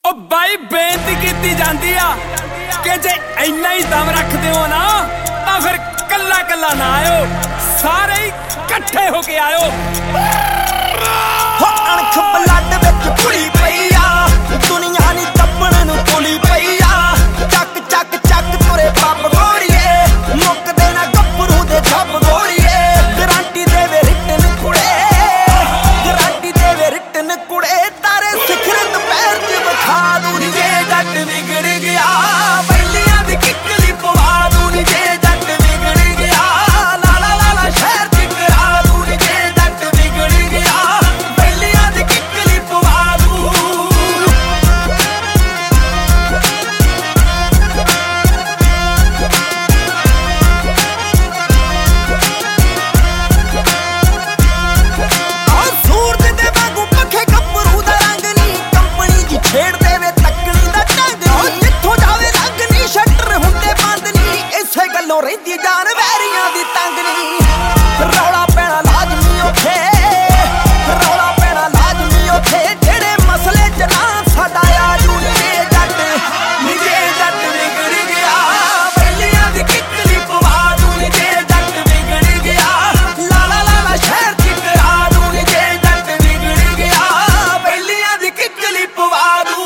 ओ भाई बेनती की जाती आ कि जे इन्ना ही दम रखते हो ना तो फिर कला कला ना आयो, सारे ही इकट्ठे होके आयो। अणख ब्लड विच कुड़ी पई आ, दुनिया नी तपण नूं कुली पई आ। चक चक चक तुरे पप गोड़िए, मुकदे ना गप्परू दे छप गोड़िए। गारंटी देवे रिटन कुड़े, गारंटी देवे रिटन कुड़े। तारे सिखरत पैर च बखा दूं नी जे जट बिगड़ गया। बैलियां दी किकली पवा दूं नी जे जट बिगड़ गया। लाला लाला शहर च करा दूं नी जे जट बिगड़ गया। बैलियां दी किकली पवा दूं। सूरज दे वांगू पखे गप्परू दा रंग नी, कंपनी जी छेड़ देवे तकनी दा ढंग नी। जिथों जावे रंग नी, शटर हुंदे बंद नी। इसे गल्लों रहिंदी जान वैरियां दी तंग नी। रौला पैना लाजमी ओथे, रौला पैना लाजमी ओथे। जेड़े मसले च ना साडा आजू नी जट, नी जे जट बिगड़ गया। बैलियां दी किकली पवा दूं नी जे जट बिगड़ गया। लाला लाला शहर च करा दूं नी जे जट बिगड़ गया। बैलियां दी किकली पवा दूं।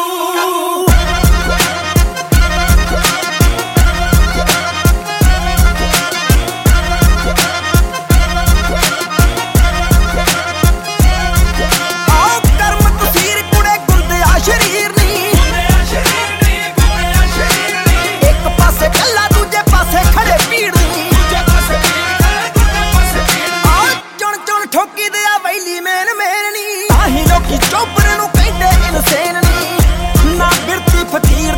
कर्म तसीर कुड़े गुलदया शरीर नी। एक पासे कल्ला दूजे पासे खड़े पीड़ नी। चुन चुन ठोकी दिया वैली मेन मेन नी। ताही लोकी चोपरे नूं कहंदे इनसेन नी। ना बिरती फकीर